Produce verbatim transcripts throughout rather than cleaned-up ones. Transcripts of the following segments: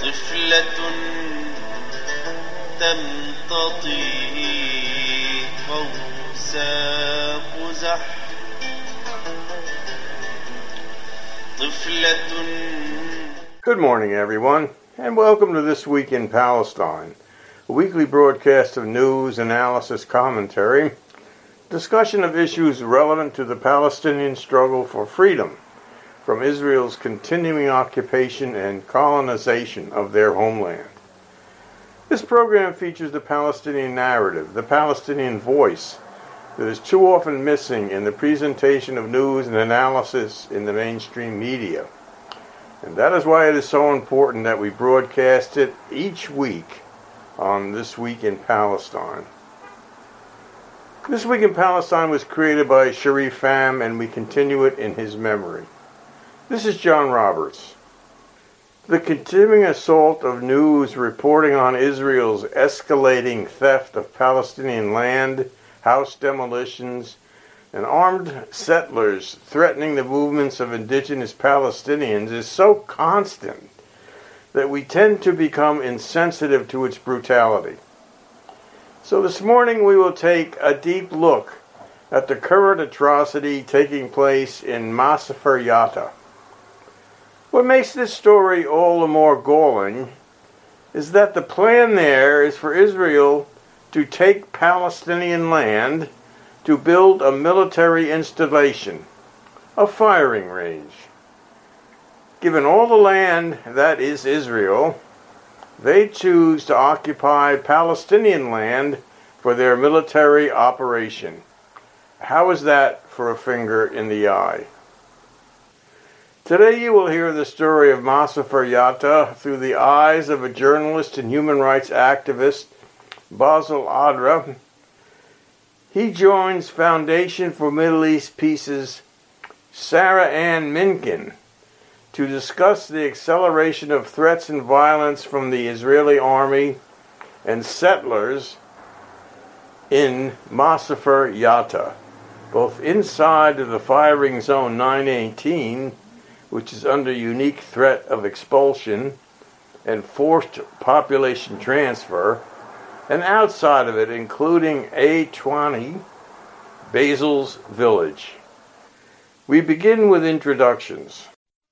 طفلة تمتطي قوس قزح Good morning, everyone, and welcome to This Week in Palestine, a weekly broadcast of news, analysis, commentary, discussion of issues relevant to the Palestinian struggle for freedom from Israel's continuing occupation and colonization of their homeland. This program features the Palestinian narrative, the Palestinian voice, that is too often missing in the presentation of news and analysis in the mainstream media. And that is why it is so important that we broadcast it each week on This Week in Palestine. This Week in Palestine was created by Sharif Pham, and we continue it in his memory. This is John Roberts. The continuing assault of news reporting on Israel's escalating theft of Palestinian land, house demolitions, and armed settlers threatening the movements of indigenous Palestinians is so constant that we tend to become insensitive to its brutality. So this morning we will take a deep look at the current atrocity taking place in Masafer Yatta. What makes this story all the more galling is that the plan there is for Israel to take Palestinian land to build a military installation, a firing range. Given all the land that is Israel, they choose to occupy Palestinian land for their military operation. How is that for a finger in the eye? Today you will hear the story of Masafer Yatta through the eyes of a journalist and human rights activist, Bassel Adra. He joins Foundation for Middle East Peace's Sarah Ann Minkin to discuss the acceleration of threats and violence from the Israeli army and settlers in Masafer Yatta, both inside of the firing zone nine eighteen, which is under unique threat of expulsion and forced population transfer, and outside of it, including Atwani, Basil's village. We begin with introductions.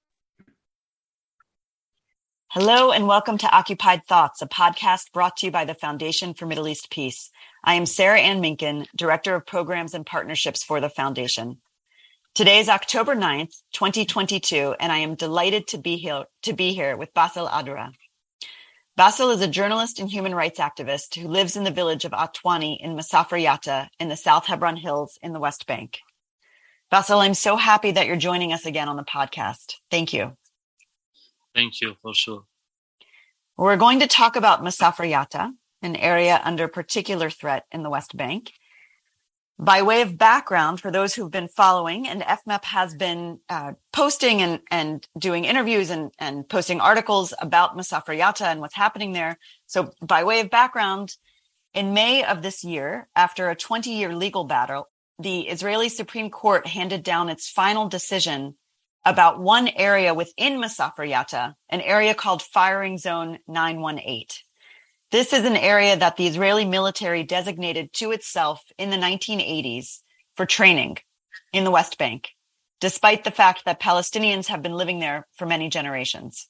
Hello and welcome to Occupied Thoughts, a podcast brought to you by the Foundation for Middle East Peace. I am Sarah Ann Minkin, Director of Programs and Partnerships for the Foundation. Today is October ninth, twenty twenty-two, and I am delighted to be here, to be here with Bassel Adra. Bassel is a journalist and human rights activist who lives in the village of Atwani in Masafer Yatta in the South Hebron Hills in the West Bank. Bassel, I'm so happy that you're joining us again on the podcast. Thank you. Thank you, for sure. We're going to talk about Masafer Yatta, an area under particular threat in the West Bank. By way of background, for those who've been following, and F M E P has been uh, posting and, and doing interviews and, and posting articles about Masafer Yatta and what's happening there. So by way of background, in May of this year, after a twenty-year legal battle, the Israeli Supreme Court handed down its final decision about one area within Masafer Yatta, an area called Firing Zone nine one eight. This is an area that the Israeli military designated to itself in the nineteen eighties for training in the West Bank, despite the fact that Palestinians have been living there for many generations.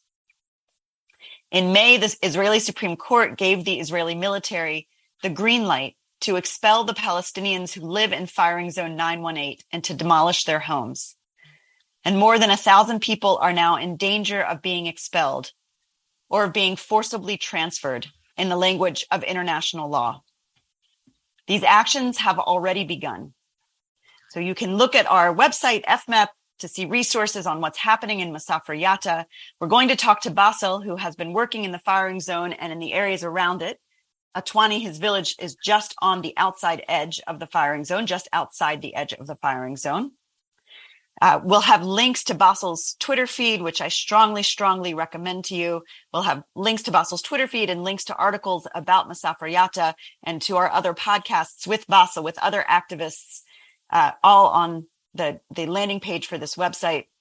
In May, the Israeli Supreme Court gave the Israeli military the green light to expel the Palestinians who live in Firing Zone nine one eight and to demolish their homes. And more than a thousand people are now in danger of being expelled or of being forcibly transferred in the language of international law. These actions have already begun. So you can look at our website, F M E P, to see resources on what's happening in Masafer Yatta. We're going to talk to Bassel, who has been working in the firing zone and in the areas around it. Atwani, his village, is just on the outside edge of the firing zone, just outside the edge of the firing zone. Uh, we'll have links to Bassel's Twitter feed, which I strongly, strongly recommend to you. We'll have links to Bassel's Twitter feed and links to articles about Masafer Yatta and to our other podcasts with Bassel, with other activists, uh, all on the, the landing page for this website.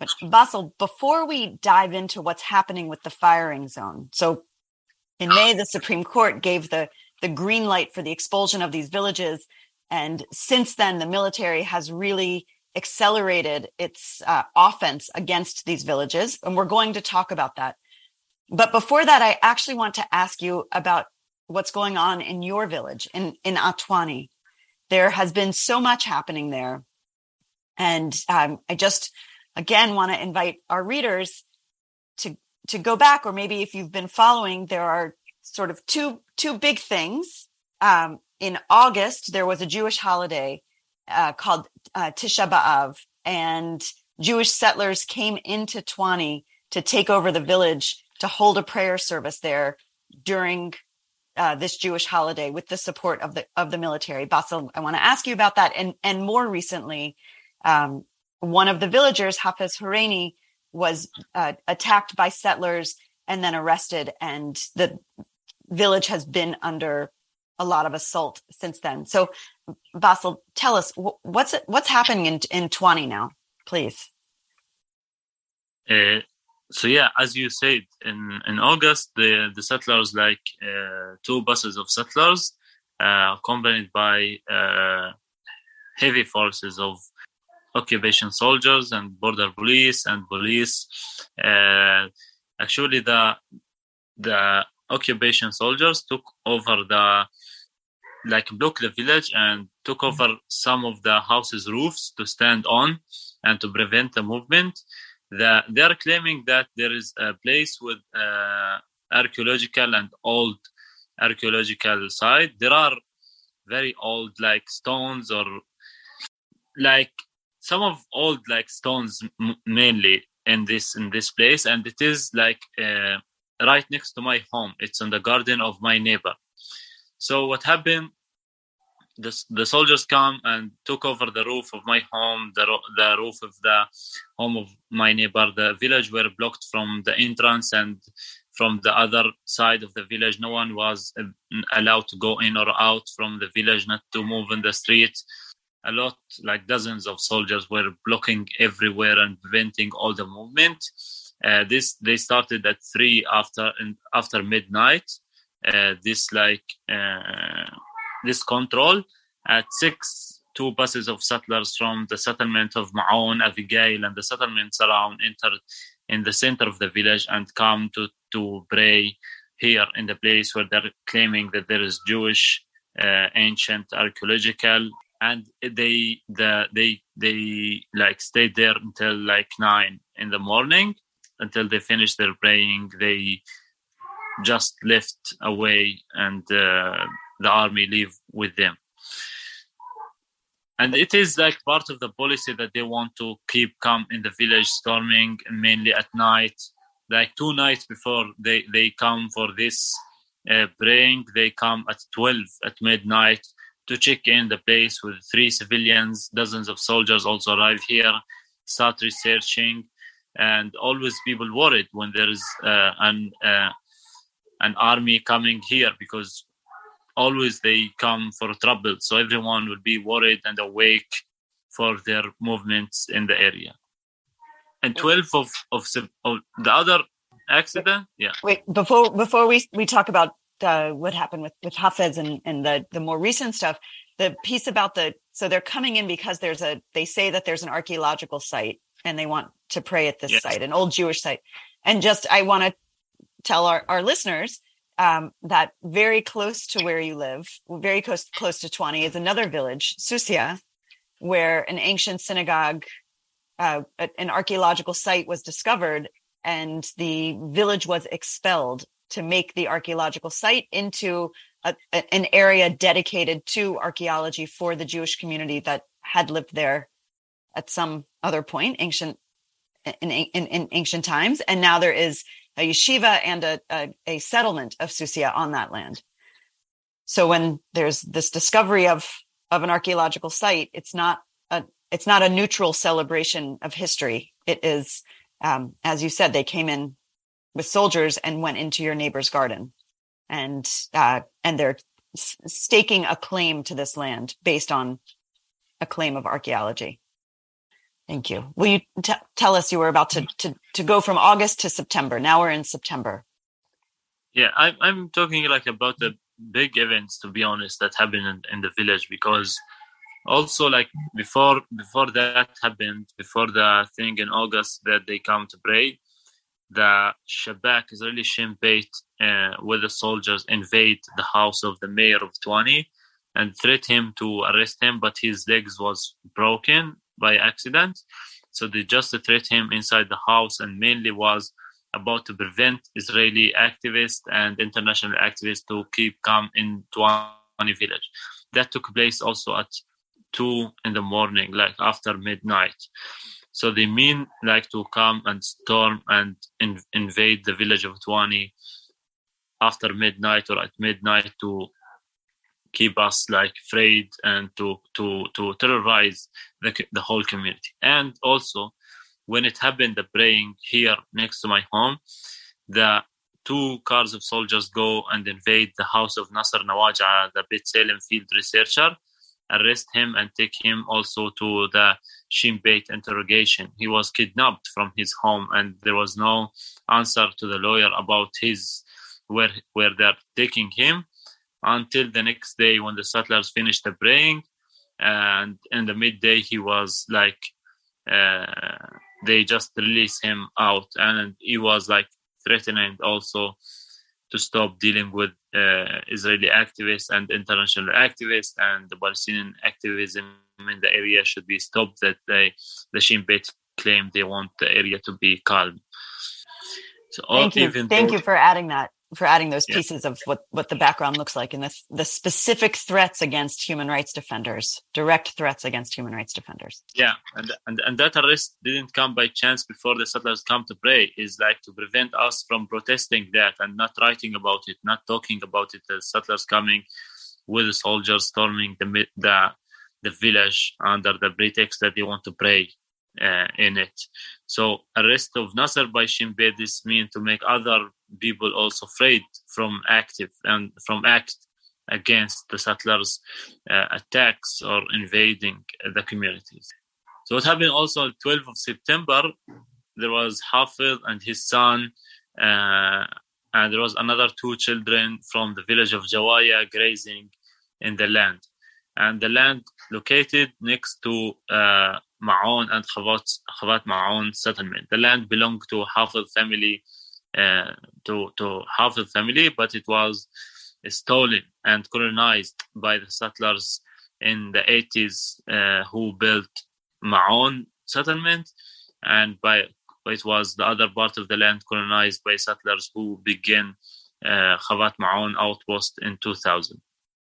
But Basil, before we dive into what's happening with the firing zone, so in May, the Supreme Court gave the, the green light for the expulsion of these villages. And since then, the military has really accelerated its uh, offense against these villages. And we're going to talk about that. But before that, I actually want to ask you about what's going on in your village, in, in Atwani. There has been so much happening there. And um, I just, again, want to invite our readers to, to go back, or maybe if you've been following, there are sort of two, two big things. Um, in August, there was a Jewish holiday uh, called uh, Tisha B'Av, and Jewish settlers came into Twani to take over the village to hold a prayer service there during uh, this Jewish holiday with the support of the of the military. Basil, I want to ask you about that. And and more recently, um, one of the villagers, Hafez Horeini, was uh, attacked by settlers and then arrested, and the village has been under a lot of assault since then. So, Basil, tell us what's what's happening in in Twani now, please. Uh, so yeah, as you said, in, in August, the, the settlers, like uh, two buses of settlers, uh, accompanied by uh, heavy forces of occupation soldiers and border police and police. Uh, actually, the the occupation soldiers took over the, like, blocked the village and took over some of the houses' roofs to stand on and to prevent the movement. The, they are claiming that there is a place with uh, archaeological and old archaeological site. There are very old, like, stones, or like some of old, like, stones m- mainly in this in this place, and it is like uh, right next to my home. It's in the garden of my neighbor. So what happened? The, the soldiers come and took over the roof of my home, the, the roof of the home of my neighbor. The village were blocked from the entrance, and from the other side of the village, no one was allowed to go in or out from the village, not to move in the street. A lot, like dozens of soldiers, were blocking everywhere and preventing all the movement. Uh, this they started at three after and after midnight. Uh, this like. Uh, This control. At six, two buses of settlers from the settlement of Ma'on, Abigail, and the settlements around entered in the center of the village and come to, to pray here in the place where they're claiming that there is Jewish uh, ancient archaeological. And they the they they like stayed there until like nine in the morning until they finished their praying. They just left away, and uh, the army leave with them. And it is like part of the policy that they want to keep calm in the village, storming mainly at night. Like two nights before they, they come for this uh, praying, they come at twelve at midnight to check in the place with three civilians. Dozens of soldiers also arrive here, start researching, and always people worried when there is uh, an uh, an army coming here, because always they come for trouble. So everyone will be worried and awake for their movements in the area. And twelve of, of, of the other accident, yeah. Wait, before before we, we talk about uh, what happened with, with Hafez and, and the, the more recent stuff, the piece about the, so they're coming in because there's a, they say that there's an archaeological site and they want to pray at this yes. site, an old Jewish site. And just, I want to tell our, our listeners Um, that very close to where you live, very close, close to Twani, is another village, Susia, where an ancient synagogue, uh, an archaeological site was discovered, and the village was expelled to make the archaeological site into a, an area dedicated to archaeology for the Jewish community that had lived there at some other point, ancient in, in, in ancient times, and now there is a yeshiva and a, a, a settlement of Susia on that land. So when there's this discovery of, of an archaeological site, it's not a, it's not a neutral celebration of history. It is, um, as you said, they came in with soldiers and went into your neighbor's garden, and, uh, and they're s- staking a claim to this land based on a claim of archaeology. Thank you. Will you t- tell us, you were about to, to, to go from August to September. Now we're in September. Yeah, I, I'm talking like about the big events, to be honest, that happened in, in the village, because also like before before that happened, before the thing in August that they come to pray, the Shabak, Israeli Shin Bet, uh, with the soldiers invade the house of the mayor of Tuani and threat him to arrest him, but his legs was broken by accident. So they just threat him inside the house, and mainly was about to prevent Israeli activists and international activists to keep calm in Tuani village. That took place also at two in the morning, like after midnight. So they mean like to come and storm and in, invade the village of Tuani after midnight or at midnight to keep us like afraid and to to to terrorize the the whole community. And also, when it happened, the praying here next to my home, the two cars of soldiers go and invade the house of Nasser Nawaja, the Bet Salem field researcher, arrest him and take him also to the Shin Bet interrogation. He was kidnapped from his home, and there was no answer to the lawyer about his where where they're taking him until the next day when the settlers finished the praying, and in the midday he was like uh, they just released him out, and he was like threatening also to stop dealing with uh, Israeli activists and international activists, and the Palestinian activism in the area should be stopped, that they, the Shin Bet claim they want the area to be calm. So all, Thank you. even Thank though, you for adding that, for adding those Yeah. pieces of what, what the background looks like and the, the specific threats against human rights defenders, direct threats against human rights defenders. Yeah, and, and and that arrest didn't come by chance before the settlers come to pray. Is like to prevent us from protesting that and not writing about it, not talking about it. The settlers coming with the soldiers storming the the the village under the pretext that they want to pray uh, in it. So arrest of Nasser by Shin Bet, this mean to make other people also afraid from active and from act against the settlers' uh, attacks or invading the communities. So what happened also on twelfth of September, there was Hafid and his son, uh, and there was another two children from the village of Jawaya grazing in the land. And the land located next to uh, Ma'on and Khavat, Khavat Ma'on settlement. The land belonged to Hafid family, uh, to, to Hafid family, but it was stolen and colonized by the settlers in the eighties uh, who built Ma'on settlement, and by it was the other part of the land colonized by settlers who began uh, Khavat Ma'on outpost in two thousand.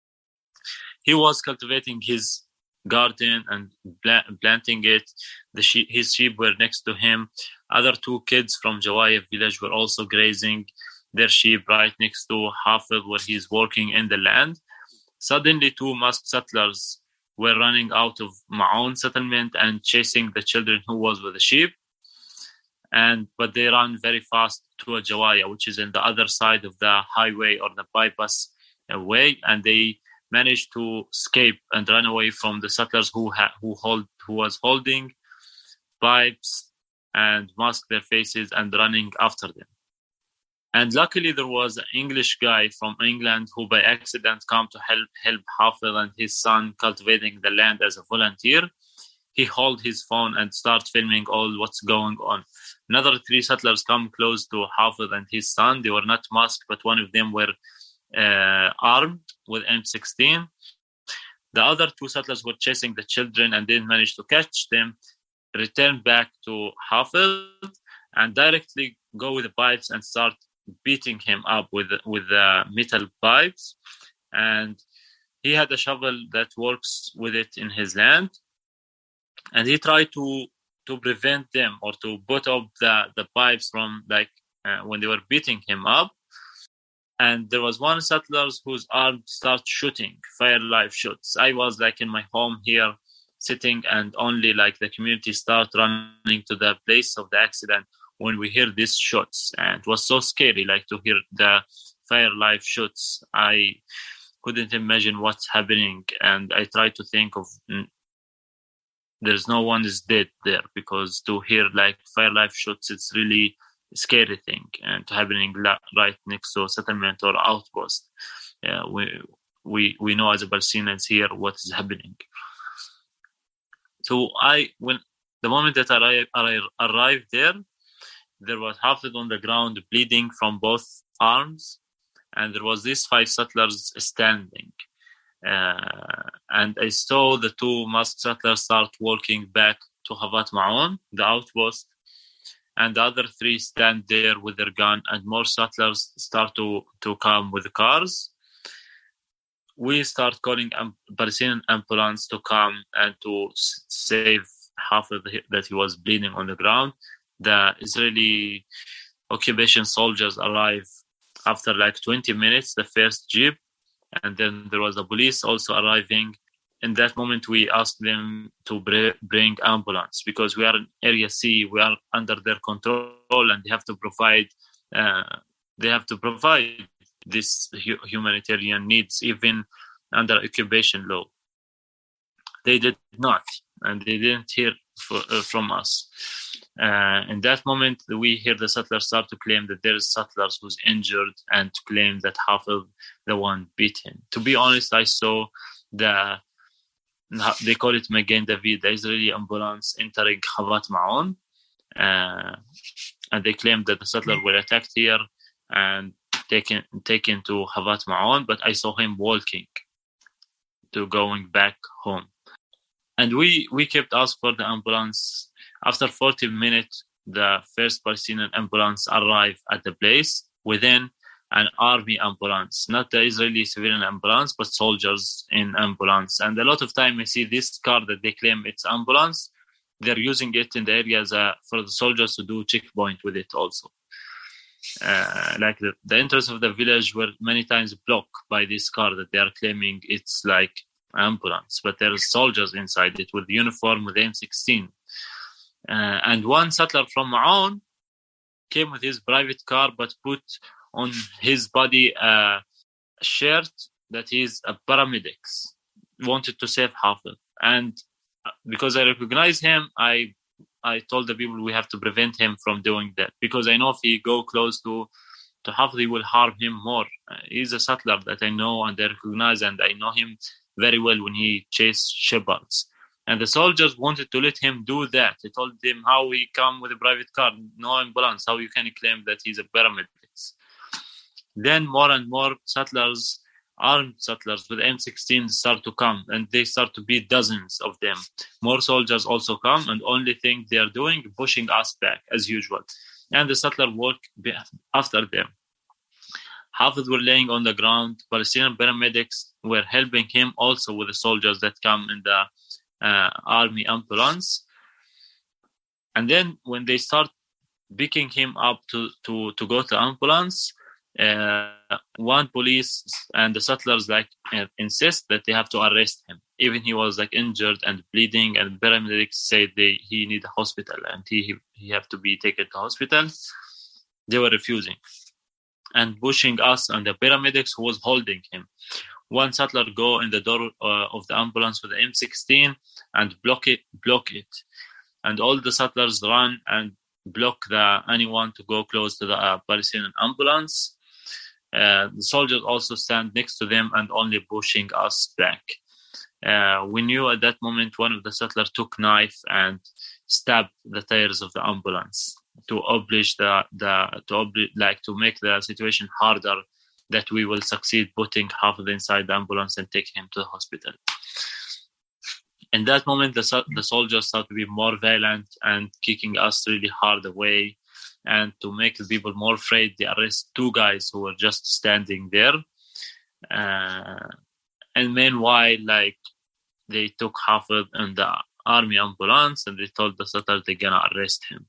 He was cultivating his garden and planting it. The sheep, his sheep were next to him. Other two kids from Jawaya village were also grazing their sheep right next to Hafid where he's working in the land. Suddenly, two masked settlers were running out of Ma'on settlement and chasing the children who was with the sheep. And but they ran very fast to a Jawaya, which is in the other side of the highway or the bypass way, and they managed to escape and run away from the settlers who ha- who hold who was holding pipes and masked their faces and running after them. And luckily, there was an English guy from England who, by accident, come to help help Hafid and his son cultivating the land as a volunteer. He held his phone and started filming all what's going on. Another three settlers come close to Hafid and his son. They were not masked, but one of them were uh, armed with M sixteen. The other two settlers were chasing the children and didn't manage to catch them. Returned back to Hafid and directly go with the pipes and start beating him up with with the metal pipes. And he had a shovel that works with it in his land, and he tried to to prevent them or to put up the the pipes from like uh, when they were beating him up. And there was one settler whose arm started shooting fire live shots. I was like in my home here sitting, and only like the community start running to the place of the accident when we hear these shots. And it was so scary, like to hear the fire live shots. I couldn't imagine what's happening, and I tried to think of there's no one is dead there, because to hear like fire life shots, it's really a scary thing, and happening right next to a settlement or outpost. Yeah, we we we know as a Palestinians here what is happening. So I when the moment that I, I arrived there, there was Hafid on the ground bleeding from both arms, and there was these five settlers standing. Uh, and I saw the two masked settlers start walking back to Havat Ma'on, the outpost, and the other three stand there with their gun, and more settlers start to, to come with the cars. We start calling a Palestinian ambulance to come and to save Hafid that he was bleeding on the ground. The Israeli occupation soldiers arrive after like twenty minutes, the first jeep, and then there was the police also arriving. In that moment, we asked them to bring ambulance, because we are in Area C, we are under their control, and they have to provide uh, they have to provide this hu- humanitarian needs, even under occupation law. They did not, and they didn't hear for, uh, from us. Uh, in that moment, we hear the settlers start to claim that there is settlers who's injured, and to claim that Hafid, the one, beat him. To be honest, I saw the, they call it Magen David, the Israeli ambulance entering Havat Ma'on, uh, and they claimed that the settlers were attacked here and taken taken to Havat Ma'on, but I saw him walking to going back home. And we, we kept asking for the ambulance. After forty minutes, the first Palestinian ambulance arrived at the place within an army ambulance, not the Israeli civilian ambulance, but soldiers in ambulance. And a lot of time I see this car that they claim it's ambulance, they're using it in the area as a, for the soldiers to do checkpoint with it also. Uh, like the, the entrance of the village were many times blocked by this car that they are claiming it's like ambulance, but there's soldiers inside it with uniform, with M sixteen. Uh, and one settler from Ma'on came with his private car, but put on his body a shirt that is a paramedics, wanted to save Hafid. And because I recognize him, I I told the people we have to prevent him from doing that, because I know if he go close to to Hafid, he will harm him more. Uh, he's a settler that I know and I recognize, and I know him very well when he chased shepherds. And the soldiers wanted to let him do that. They told him how he come with a private car, no ambulance, how you can claim that he's a paramedic. Then more and more settlers, armed settlers with M sixteen start to come, and they start to be dozens of them. More soldiers also come, and only thing they are doing, pushing us back as usual. And the settler walk after them. Hafid were laying on the ground. Palestinian paramedics were helping him also with the soldiers that come in the uh, army ambulance. And then when they start picking him up to, to, to go to ambulance, uh, one police and the settlers like uh, insist that they have to arrest him. Even he was like injured and bleeding, and paramedics said they he need a hospital and he, he, he have to be taken to hospital. They were refusing and pushing us and the paramedics who was holding him. One settler go in the door uh, of the ambulance with the M sixteen and block it, block it. And all the settlers run and block the anyone to go close to the uh, Palestinian ambulance. Uh, the soldiers also stand next to them and only pushing us back. Uh, we knew at that moment one of the settlers took knife and stabbed the tires of the ambulance to oblige the the to oblige, like to make the situation harder, that we will succeed putting Hafid inside the ambulance and take him to the hospital. In that moment, the the soldiers start to be more violent and kicking us really hard away. And to make the people more afraid, they arrest two guys who were just standing there. Uh, and meanwhile, like, they took Hafid in the army ambulance and they told the settlers they're gonna arrest him.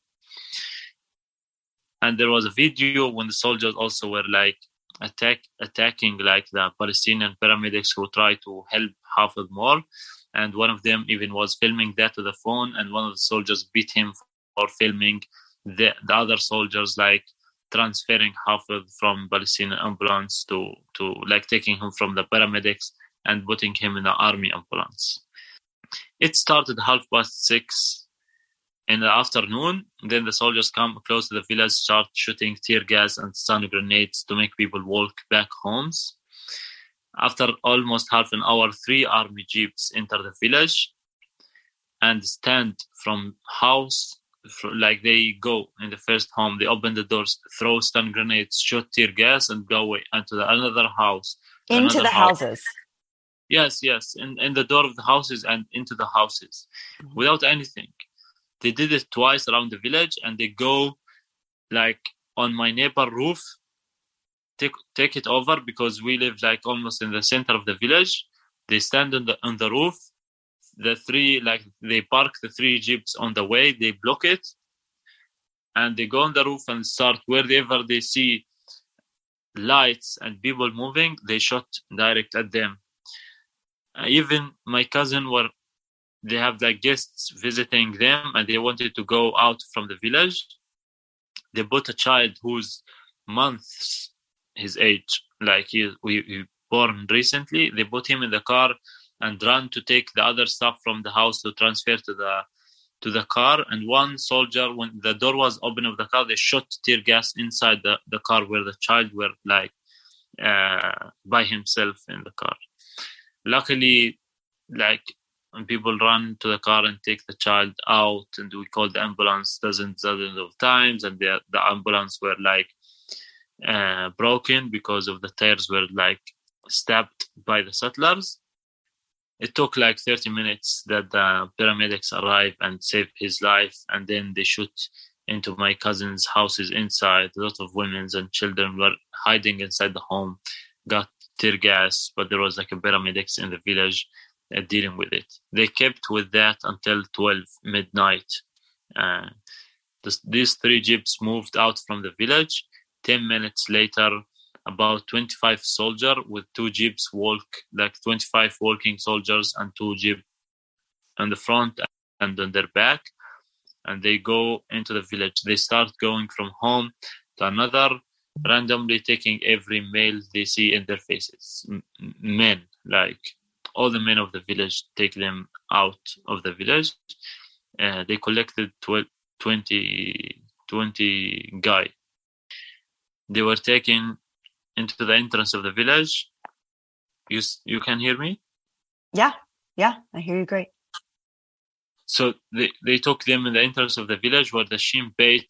And there was a video when the soldiers also were like attack attacking like the Palestinian paramedics who tried to help Hafid more. And one of them even was filming that to the phone, and one of the soldiers beat him for filming the, the other soldiers like transferring Hafid from Palestinian ambulance to, to like taking him from the paramedics and putting him in the army ambulance. It started half past six in the afternoon. Then the soldiers come close to the village, start shooting tear gas and stun grenades to make people walk back homes. After almost half an hour, three army jeeps enter the village and stand from house, like they go in the first home, they open the doors, throw stun grenades, shoot tear gas, and go away into the another house. Into another the house. houses. Yes, yes, in, in the door of the houses and into the houses mm-hmm. without anything. They did it twice around the village, and they go like on my neighbor roof, take take it over because we live like almost in the center of the village. They stand on the on the roof. The three like they park the three jeeps on the way. They block it, and they go on the roof and start wherever they see lights and people moving. They shot direct at them. Uh, even my cousin were. They have like guests visiting them, and they wanted to go out from the village. They put a child who's months his age, like he we, he born recently. They put him in the car and ran to take the other stuff from the house to transfer to the to the car. And one soldier, when the door was open of the car, they shot tear gas inside the, the car where the child were like uh, by himself in the car. Luckily, like. And people run to the car and take the child out, and we called the ambulance dozens, dozens of times, and the the ambulance were like uh, broken because of the tires were like stabbed by the settlers. It took like thirty minutes that the paramedics arrived and saved his life, and then they shoot into my cousin's houses inside. A lot of women and children were hiding inside the home, got tear gas, but there was like a paramedics in the village Uh, dealing with it. They kept with that until twelve midnight. Uh, this, these three jeeps moved out from the village. Ten minutes later, about twenty-five soldiers with two jeeps walk, like twenty-five walking soldiers and two jeeps on the front and on their back, and they go into the village. They start going from home to another, randomly taking every male they see in their faces. M- men, like all the men of the village, take them out of the village. Uh, they collected twenty, twenty guys. They were taken into the entrance of the village. You you can hear me? Yeah, yeah, I hear you great. So they, they took them in the entrance of the village where the Shin Bet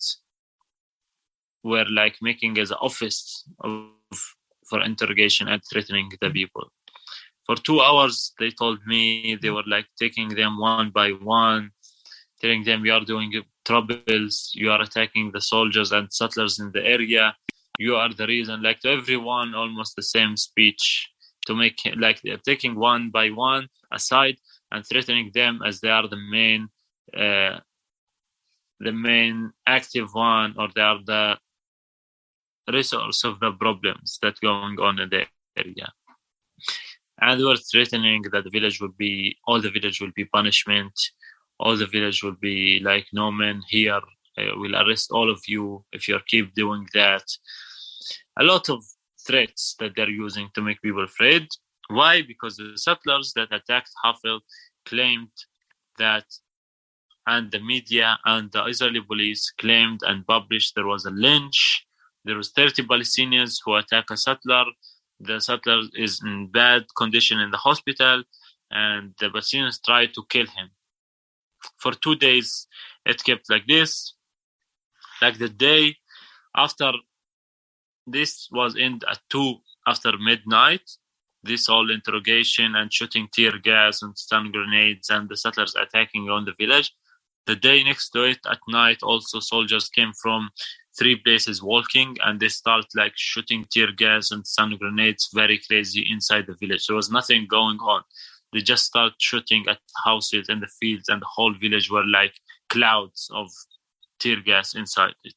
were like making as an office of, for interrogation and threatening the people. For two hours, they told me they were like taking them one by one, telling them you are doing troubles, you are attacking the soldiers and settlers in the area, you are the reason. Like to everyone, almost the same speech to make like they're taking one by one aside and threatening them as they are the main, uh, the main active one, or they are the resource of the problems that going on in the area. And they were threatening that the village will be, all the village will be punishment. All the village will be like, no man here, uh, we'll arrest all of you if you keep doing that. A lot of threats that they're using to make people afraid. Why? Because the settlers that attacked Hafil claimed that, and the media and the Israeli police claimed and published there was a lynch. There was thirty Palestinians who attack a settler. The settler is in bad condition in the hospital, and the Palestinians tried to kill him. For two days, it kept like this. Like the day after this was end at two after midnight, this whole interrogation and shooting tear gas and stun grenades and the settlers attacking on the village. The day next to it at night, also soldiers came from three places walking, and they start like shooting tear gas and stun grenades very crazy inside the village. There was nothing going on. They just start shooting at houses and the fields, and the whole village were like clouds of tear gas inside it.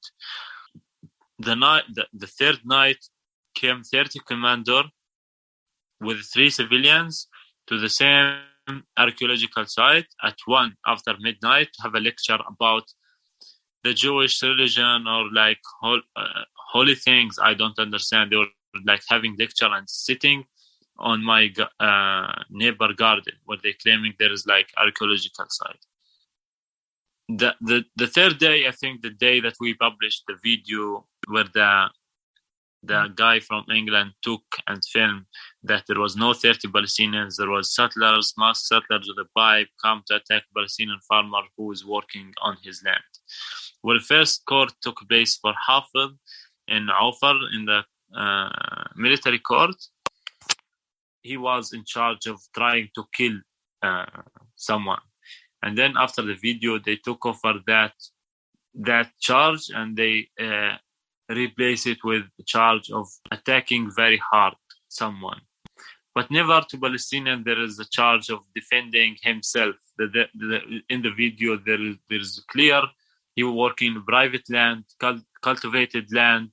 The night, the, the third night, came thirty commander with three civilians to the same archaeological site at one after midnight to have a lecture about the Jewish religion or like whole, uh, holy things. I don't understand. They were like having lecture and sitting on my uh, neighbor garden, where they're claiming there is like archaeological site. The, the the third day, I think the day that we published the video where the the guy from England took and filmed that there was no thirty Palestinians, there was settlers, masked settlers with a pipe come to attack Palestinian farmer who was working on his land. Well, first court took place for Hafid in Aufar in the uh, military court. He was in charge of trying to kill uh, someone. And then after the video, they took over that that charge and they uh, replaced it with a charge of attacking very hard someone. But never to Palestinian, there is a charge of defending himself. The, the, the, in the video, there is, there is clear he was working in private land, cult, cultivated land.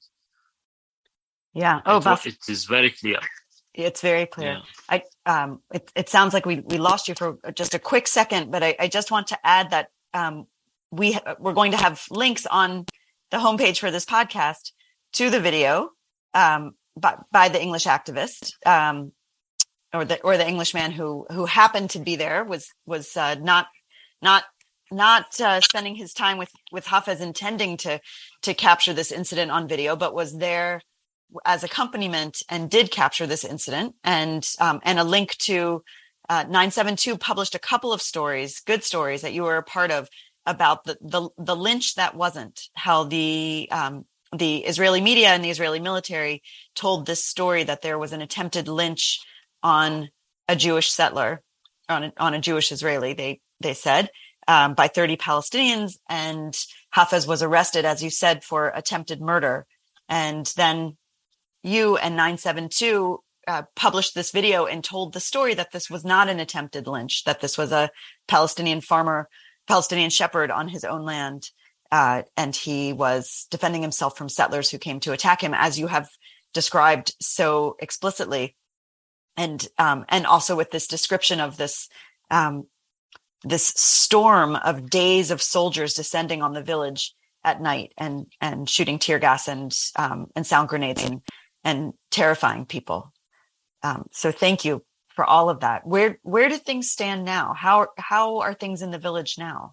Yeah. Oh, it, it is very clear. It's very clear. Yeah. I um, it, it sounds like we, we lost you for just a quick second, but I, I just want to add that um, we ha- we're going to have links on the homepage for this podcast to the video um, by, by the English activist um, or the or the Englishman who who happened to be there was was uh, not not not uh, spending his time with with Hafez intending to to capture this incident on video, but was there as accompaniment and did capture this incident. And um, and a link to uh, nine seven two published a couple of stories, good stories that you were a part of, about the the, the lynch that wasn't, how the um, the Israeli media and the Israeli military told this story that there was an attempted lynch on a Jewish settler, on a, on a Jewish Israeli, they they said, um, by thirty Palestinians, and Hafez was arrested, as you said, for attempted murder. And then you and nine seven two uh, published this video and told the story that this was not an attempted lynch, that this was a Palestinian farmer, Palestinian shepherd on his own land. Uh, and he was defending himself from settlers who came to attack him, as you have described so explicitly. And um, and also with this description of this um, this storm of days of soldiers descending on the village at night and and shooting tear gas and um, and sound grenades and and terrifying people. Um, so thank you for all of that. Where where do things stand now? How how are things in the village now?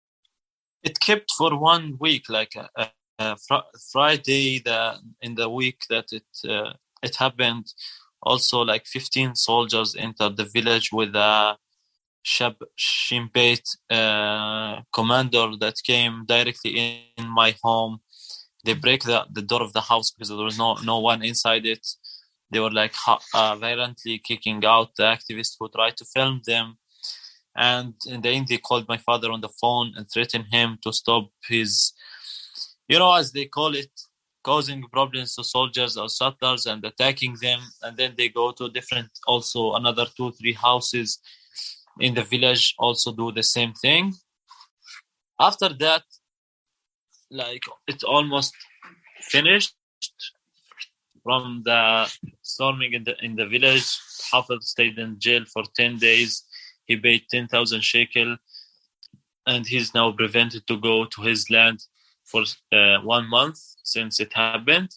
It kept for one week, like uh, uh, fr- Friday, the in the week that it uh, it happened. Also, like fifteen soldiers entered the village with a Shab Shin Bet uh, commander that came directly in, in my home. They break the, the door of the house because there was no, no one inside it. They were like uh, violently kicking out the activists who tried to film them. And in the end, they called my father on the phone and threatened him to stop his, you know, as they call it, causing problems to soldiers or settlers and attacking them. And then they go to different, also another two, three houses in the village also do the same thing. After that, like it almost finished from the storming in the in the village. Hafez stayed in jail for ten days. He paid ten thousand shekel, and he's now prevented to go to his land for uh, one month since it happened,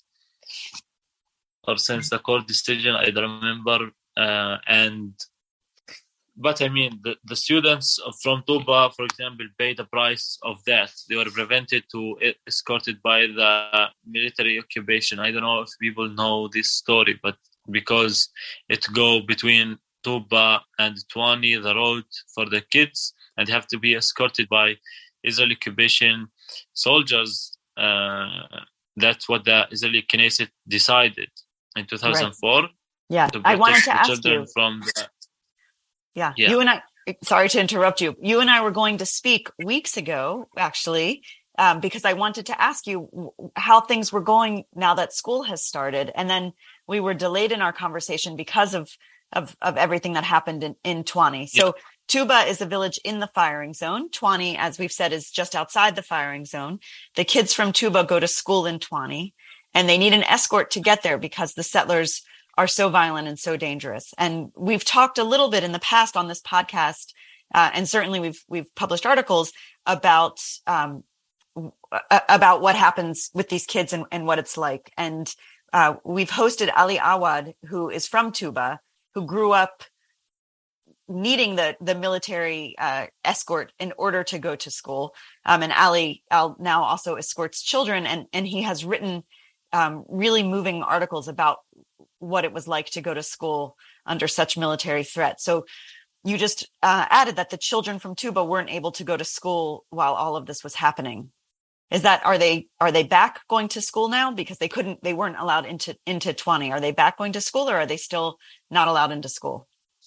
or since the court decision. I don't remember. Uh, and But I mean, the, the students from Tuba, for example, paid the price of that. They were prevented to escorted by the military occupation. I don't know if people know this story, but because it go between Tuba and Twani, the road for the kids, and have to be escorted by Israeli occupation soldiers. Uh, that's what the Israeli Knesset decided in two thousand four. Right. Yeah, to I wanted to the ask children you. From the, Yeah. yeah, you and I, sorry to interrupt you. You and I were going to speak weeks ago, actually, um, because I wanted to ask you how things were going now that school has started. And then we were delayed in our conversation because of, of, of everything that happened in, in Twani. So yeah. Tuba is a village in the firing zone. Twani, as we've said, is just outside the firing zone. The kids from Tuba go to school in Twani, and they need an escort to get there because the settlers are so violent and so dangerous. And we've talked a little bit in the past on this podcast, uh, and certainly we've we've published articles about um, w- about what happens with these kids and, and what it's like. And uh, we've hosted Ali Awad, who is from Tuba, who grew up needing the the military uh, escort in order to go to school. Um, and Ali Al now also escorts children, and and he has written um, really moving articles about what it was like to go to school under such military threat. So you just uh, added that the children from Tuba weren't able to go to school while all of this was happening. Is that, are they, are they back going to school now? Because they couldn't, they weren't allowed into, into twenty. Are they back going to school, or are they still not allowed into school?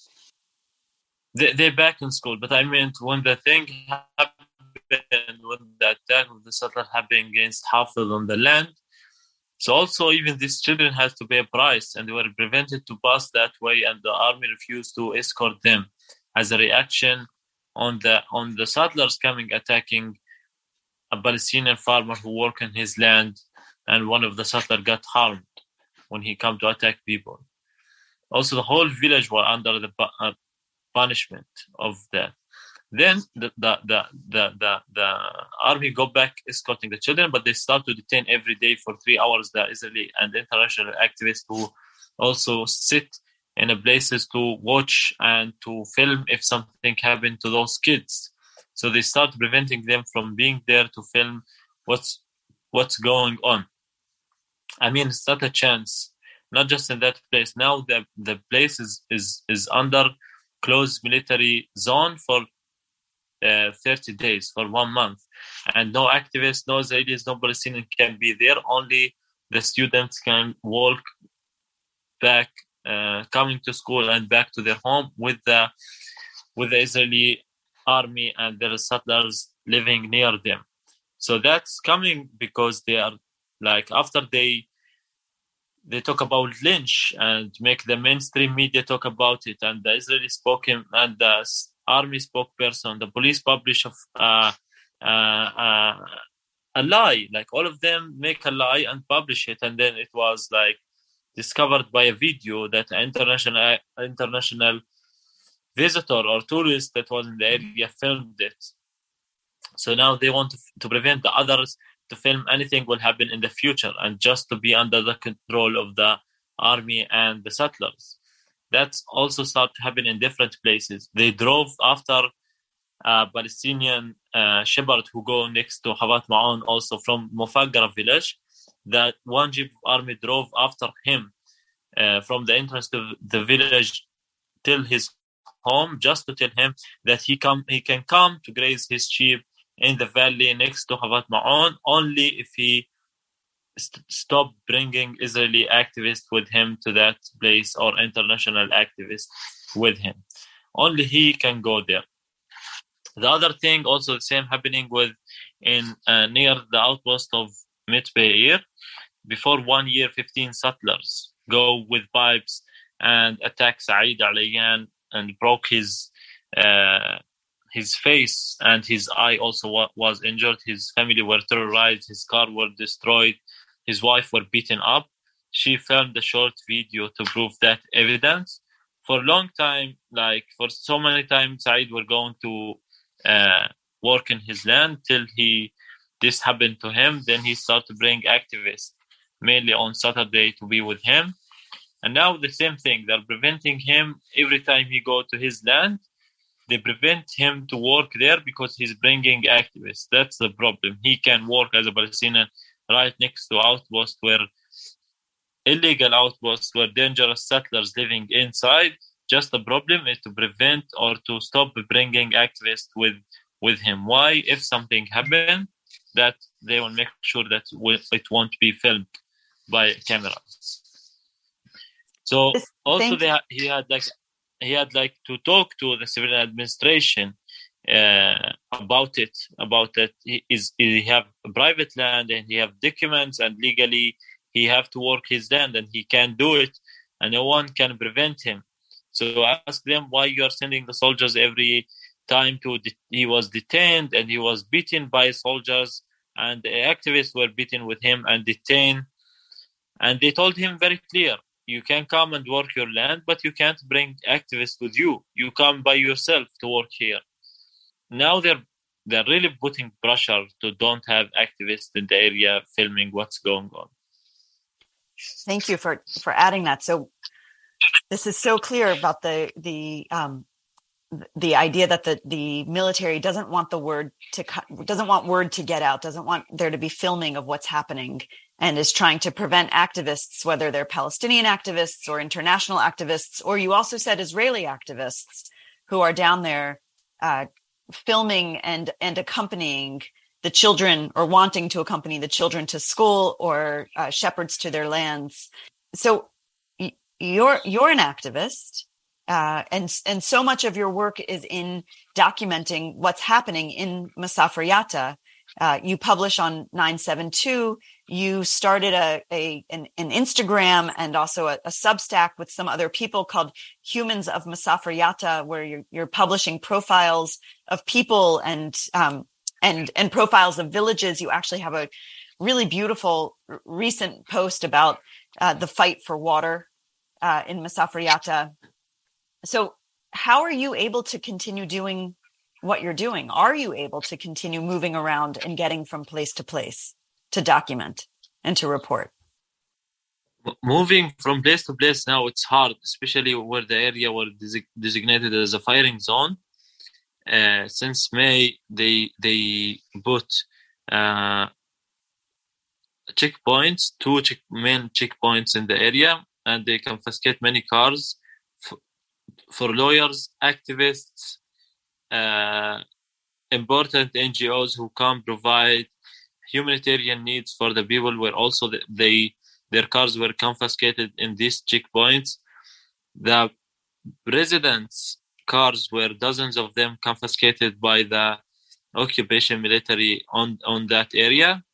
They, they're back in school, but I meant when the thing happened, when the attack of the settler happened against Hafid on the land, so also even these children had to pay a price, and they were prevented to pass that way, and the army refused to escort them as a reaction on the on the settlers coming attacking a Palestinian farmer who worked in his land, and one of the settlers got harmed when he came to attack people. Also, the whole village were under the uh, punishment of that. Then the the, the the the the army go back escorting the children, but they start to detain every day for three hours the Israeli and international activists who also sit in a places to watch and to film if something happened to those kids. So they start preventing them from being there to film what's what's going on. I mean, it's not a chance. Not just in that place. Now the the place is is, is under closed military zone for uh, thirty days, for one month, and no activists, no Israelis, no Palestinians can be there. Only the students can walk back, uh, coming to school and back to their home with the with the Israeli army and their settlers living near them. So that's coming because they are like, after they they talk about lynch and make the mainstream media talk about it, and the Israeli spoken and the army spokesperson, the police publish of uh, uh, uh, a lie. Like all of them make a lie and publish it, and then it was like discovered by a video that an international international visitor or tourist that was in the area filmed it. So now they want to, to prevent the others to film anything will happen in the future, and just to be under the control of the army and the settlers. That's also started to happen in different places. They drove after a Palestinian uh, shepherd who go next to Havat Ma'on, also from Mufaggara village. That one jeep army drove after him uh, from the entrance to the village till his home, just to tell him that he come he can come to graze his sheep in the valley next to Havat Ma'on only if he st- stop bringing Israeli activists with him to that place, or international activists with him. Only he can go there. The other thing, also the same happening with in uh, near the outpost of Mitbeir. Before one year, fifteen settlers go with pipes and attack Saeed Alayan and broke his uh, his face, and his eye also wa- was injured. His family were terrorized. His car were destroyed. His wife were beaten up. She filmed a short video to prove that evidence. For a long time, like for so many times, Saeed were going to uh, work in his land till he this happened to him. Then he started to bring activists, mainly on Saturday, to be with him. And now the same thing. They're preventing him every time he go to his land. They prevent him to work there because he's bringing activists. That's the problem. He can work as a Palestinian right next to outposts where illegal outposts where dangerous settlers living inside. Just the problem is to prevent or to stop bringing activists with, with him. Why? If something happened, that they will make sure that it won't be filmed by cameras. So also they, he had like he had like to talk to the civilian administration uh, about it. About that, he is he have private land and he have documents, and legally he have to work his land and he can do it, and no one can prevent him. So ask them why you are sending the soldiers every time to de- he was detained and he was beaten by soldiers, and the activists were beaten with him and detained, and they told him very clear. You can come and work your land, but you can't bring activists with you. You come by yourself to work here. Now they're they're really putting pressure to don't have activists in the area filming what's going on. Thank you for, for adding that. So this is so clear about the the um, the idea that the the military doesn't want the word to doesn't want word to get out, doesn't want there to be filming of what's happening, and is trying to prevent activists, whether they're Palestinian activists or international activists, or you also said Israeli activists who are down there uh, filming and and accompanying the children, or wanting to accompany the children to school, or uh, shepherds to their lands. So y- you're you're an activist. Uh, and and so much of your work is in documenting what's happening in Masafer Yatta. Uh, you publish on nine seven two. You started a, a an, an Instagram and also a, a Substack with some other people called Humans of Masafer Yatta, where you're, you're publishing profiles of people and um, and and profiles of villages. You actually have a really beautiful r- recent post about uh, the fight for water uh, in Masafer Yatta. So how are you able to continue doing what you're doing? Are you able to continue moving around and getting from place to place to document and to report? Moving from place to place now, it's hard, especially where the area was des- designated as a firing zone. Uh, since May, they they put uh, checkpoints, two check- main checkpoints in the area, and they confiscate many cars f- for lawyers, activists, uh, important N G Os who come provide humanitarian needs for the people. Were also the, they their cars were confiscated in these checkpoints. The residents' cars were dozens of them confiscated by the occupation military on on that area,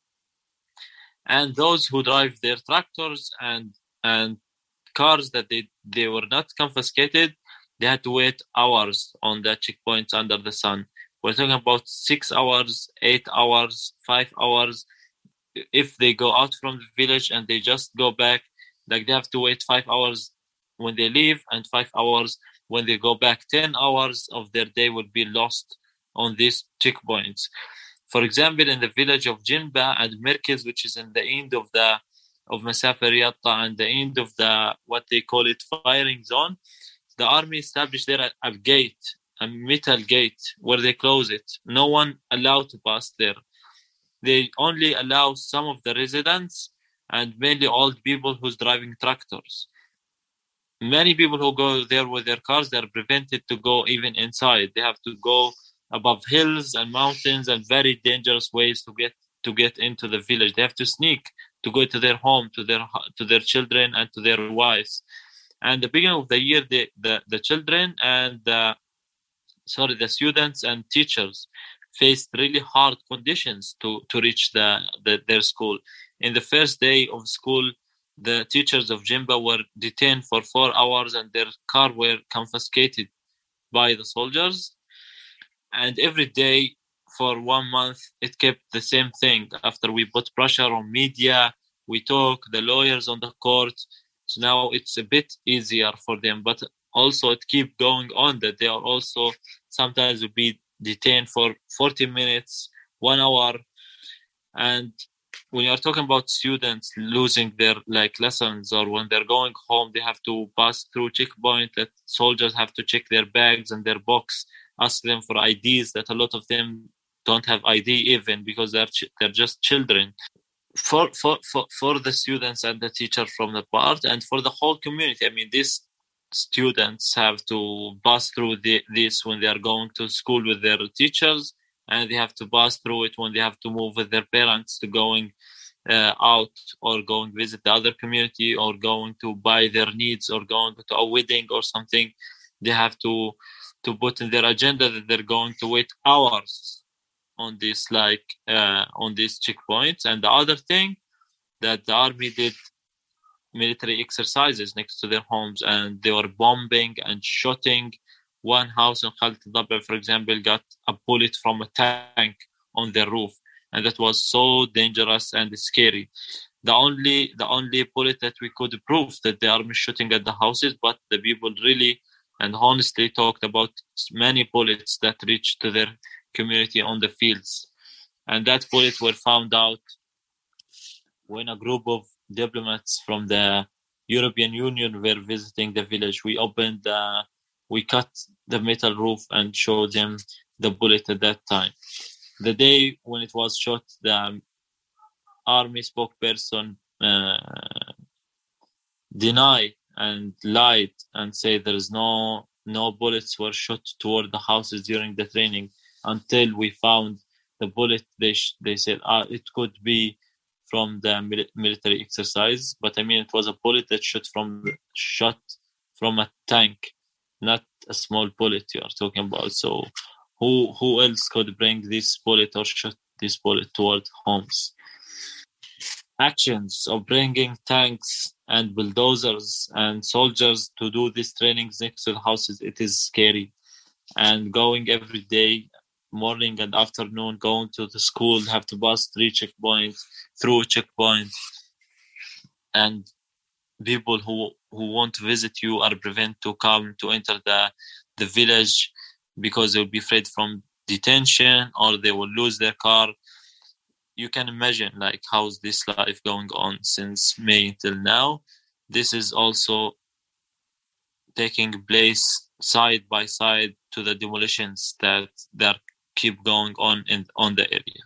and those who drive their tractors and and cars that they they were not confiscated, they had to wait hours on the checkpoints under the sun. We're talking about six hours, eight hours, five hours. If they go out from the village and they just go back, like they have to wait five hours when they leave and five hours when they go back. Ten hours of their day would be lost on these checkpoints. For example, in the village of Jinba and Merkez, which is in the end of the of Masafer Yatta and the end of the what they call it firing zone, the army established there a, a gate, a metal gate where they close it. No one allowed to pass there. They only allow some of the residents and mainly old people who's driving tractors. Many people who go there with their cars, they're prevented to go even inside. They have to go above hills and mountains and very dangerous ways to get to get into the village. They have to sneak to go to their home, to their to their children and to their wives. And the beginning of the year, the the, the children and the, sorry, the students and teachers faced really hard conditions to, to reach the, the their school. In the first day of school, the teachers of Jinba were detained for four hours and their car were confiscated by the soldiers. And every day for one month, it kept the same thing. After we put pressure on media, we talk, the lawyers on the court. So now it's a bit easier for them, but also it keep going on that they are also sometimes will be detained for forty minutes, one hour. And when you're talking about students losing their like lessons or when they're going home, they have to pass through checkpoint that soldiers have to check their bags and their box, ask them for I Ds that a lot of them don't have I D even because they're ch- they're just children. For, for for for the students and the teacher from the part and for the whole community. I mean, these students have to pass through the, this when they are going to school with their teachers, and they have to pass through it when they have to move with their parents to going uh, out or going visit the other community or going to buy their needs or going to a wedding or something. They have to to put in their agenda that they're going to wait hours on this like uh, on these checkpoints. And the other thing that the army did military exercises next to their homes, and they were bombing and shooting. One house in Khalat al-Dab'a, for example, got a bullet from a tank on their roof, and that was so dangerous and scary. The only the only bullet that we could prove that the army shooting at the houses, but the people really and honestly talked about many bullets that reached to their community on the fields. And that bullets were found out when a group of diplomats from the European Union were visiting the village, we opened, uh, we cut the metal roof and showed them the bullet at that time. The day when it was shot, the army spokesperson uh, denied and lied and said there is no no bullets were shot toward the houses during the training until we found the bullet. They sh- they said ah, it could be from the mil- military exercise, but I mean it was a bullet that shot from shot from a tank, not a small bullet you are talking about. So who who else could bring this bullet or shoot this bullet toward homes? Actions of bringing tanks and bulldozers and soldiers to do these trainings next to the houses, it is scary. And going every day, morning and afternoon, going to the school, have to pass three checkpoints, through checkpoints, and people who, who want to visit you are prevented to come to enter the the village because they will be afraid from detention or they will lose their car. You can imagine like how's this life going on since May until now. This is also taking place side by side to the demolitions that that keep going on in on the area.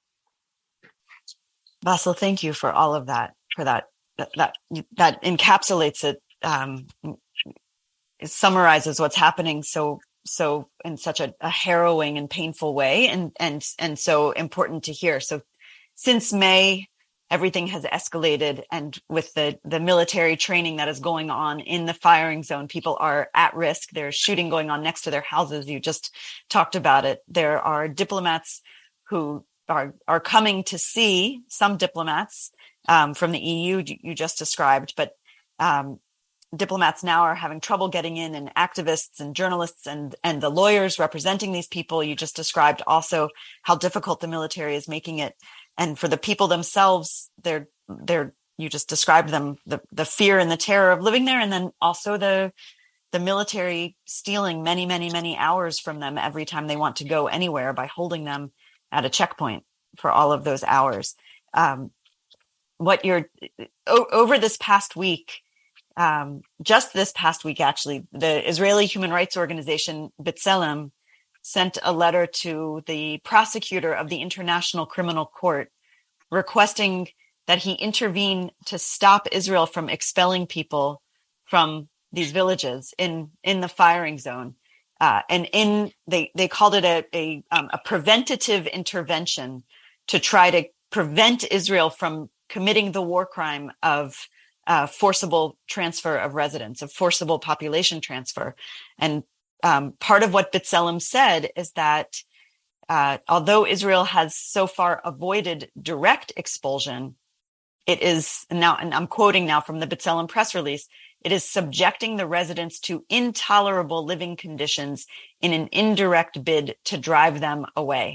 Basil, thank you for all of that. For that, that that, that encapsulates it. Um, it summarizes what's happening so so in such a, a harrowing and painful way, and and and so important to hear. So. Since May, everything has escalated, and with the, the military training that is going on in the firing zone, people are at risk. There's shooting going on next to their houses. You just talked about it. There are diplomats who are are coming to see, some diplomats um, from the E U you just described, but um, diplomats now are having trouble getting in, and activists and journalists and, and the lawyers representing these people you just described also how difficult the military is making it. And for the people themselves, they're, they're, you just described them, the, the fear and the terror of living there. And then also the, the military stealing many, many, many hours from them every time they want to go anywhere by holding them at a checkpoint for all of those hours. Um, what you're o- over this past week, um, just this past week, actually, the Israeli human rights organization B'Tselem sent a letter to the prosecutor of the International Criminal Court requesting that he intervene to stop Israel from expelling people from these villages in, in the firing zone. Uh, and in they, they called it a, a, um, a preventative intervention to try to prevent Israel from committing the war crime of uh, forcible transfer of residents, of forcible population transfer. And Um, part of what B'Tselem said is that uh, although Israel has so far avoided direct expulsion, it is now, and I'm quoting now from the B'Tselem press release, it is subjecting the residents to intolerable living conditions in an indirect bid to drive them away.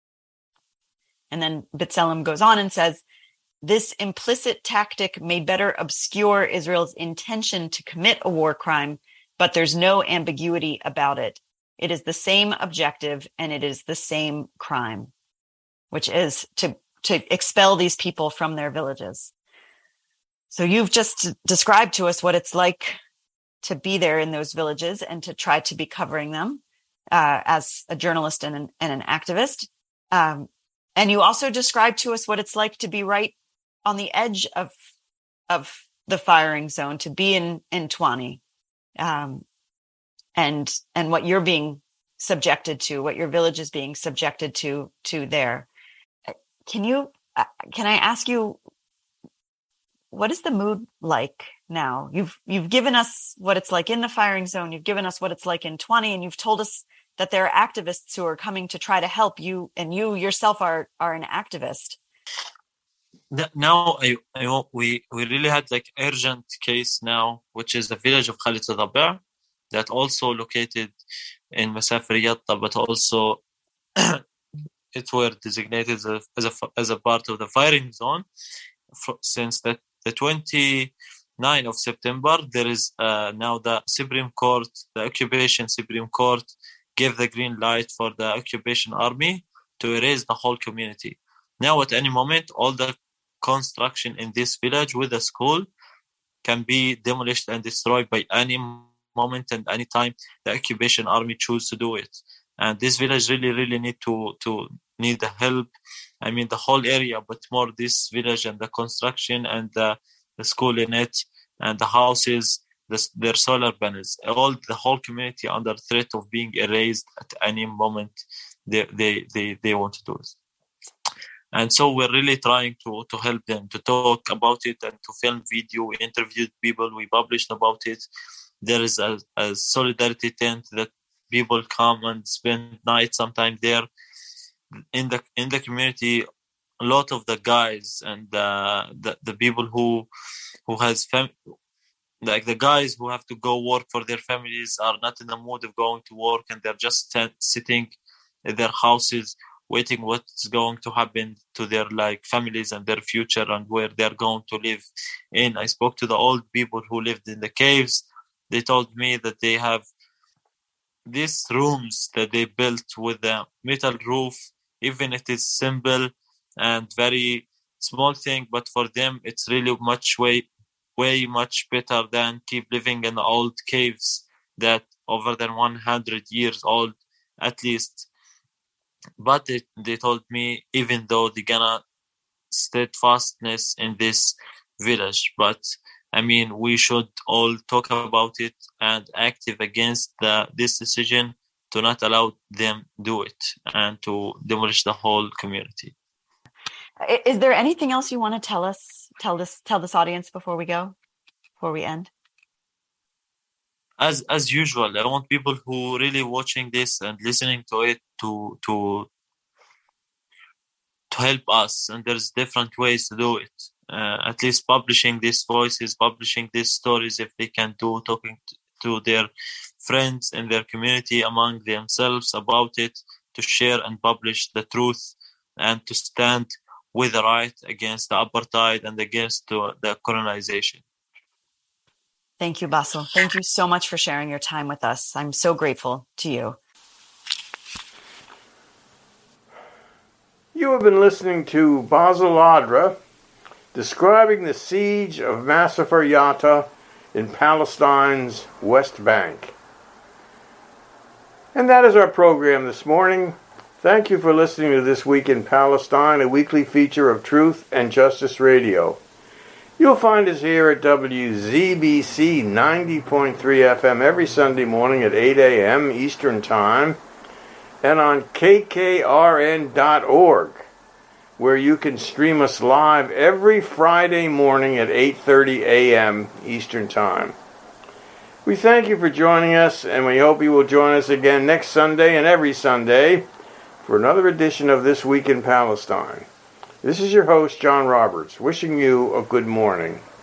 And then B'Tselem goes on and says, this implicit tactic may better obscure Israel's intention to commit a war crime, but there's no ambiguity about it. It is the same objective and it is the same crime, which is to, to expel these people from their villages. So you've just described to us what it's like to be there in those villages and to try to be covering them uh, as a journalist and an, and an activist. Um, and you also described to us what it's like to be right on the edge of, of the firing zone, to be in, in Twani. Um, and, and what you're being subjected to, what your village is being subjected to, to there. Can you, uh, can I ask you, what is the mood like now? You've, you've given us what it's like in the firing zone. You've given us what it's like in Twani, and you've told us that there are activists who are coming to try to help you, and you yourself are, are an activist. Now, I, I, we we really had like urgent case now, which is the village of Khalid Tadabba, that also located in Masafer Yatta, but also it were designated as a, as a as a part of the firing zone. Since the, the twenty-ninth of September, there is uh, now the Supreme Court, the occupation Supreme Court, gave the green light for the occupation army to erase the whole community. Now, at any moment, all the construction in this village with the school can be demolished and destroyed by any moment and any time the occupation army choose to do it. And this village really, really need to, to need the help. I mean, the whole area, but more this village and the construction and the, the school in it and the houses, the, their solar panels, all the whole community under threat of being erased at any moment they they they, they want to do it. And so we're really trying to, to help them, to talk about it and to film video. We interviewed people, we published about it. There is a, a solidarity tent that people come and spend night sometime there. In the in the community, a lot of the guys and uh, the the people who who has fam- like the guys who have to go work for their families are not in the mood of going to work, and they're just t- sitting in their houses waiting what's going to happen to their like families and their future and where they're going to live in. I spoke to the old people who lived in the caves. They told me that they have these rooms that they built with a metal roof, even if it is simple and very small thing, but for them it's really much way, way much better than keep living in the old caves that over than one hundred years old at least. But they, they told me, even though they're gonna steadfastness in this village, but I mean, we should all talk about it and active against the, this decision to not allow them do it and to demolish the whole community. Is there anything else you want to tell us, tell this, tell this audience before we go, before we end? As as usual, I want people who really watching this and listening to it to to to help us. And there's different ways to do it. Uh, at least publishing these voices, publishing these stories, if they can do, talking to, to their friends in their community among themselves about it, to share and publish the truth and to stand with the right against the apartheid and against the, the colonization. Thank you, Basil. Thank you so much for sharing your time with us. I'm so grateful to you. You have been listening to Basil Adra describing the siege of Masafer Yatta in Palestine's West Bank. And that is our program this morning. Thank you for listening to This Week in Palestine, a weekly feature of Truth and Justice Radio. You'll find us here at W Z B C ninety point three F M every Sunday morning at eight a.m. Eastern Time and on K K R N dot org, where you can stream us live every Friday morning at eight thirty a.m. Eastern Time. We thank you for joining us, and we hope you will join us again next Sunday and every Sunday for another edition of This Week in Palestine. This is your host, John Roberts, wishing you a good morning.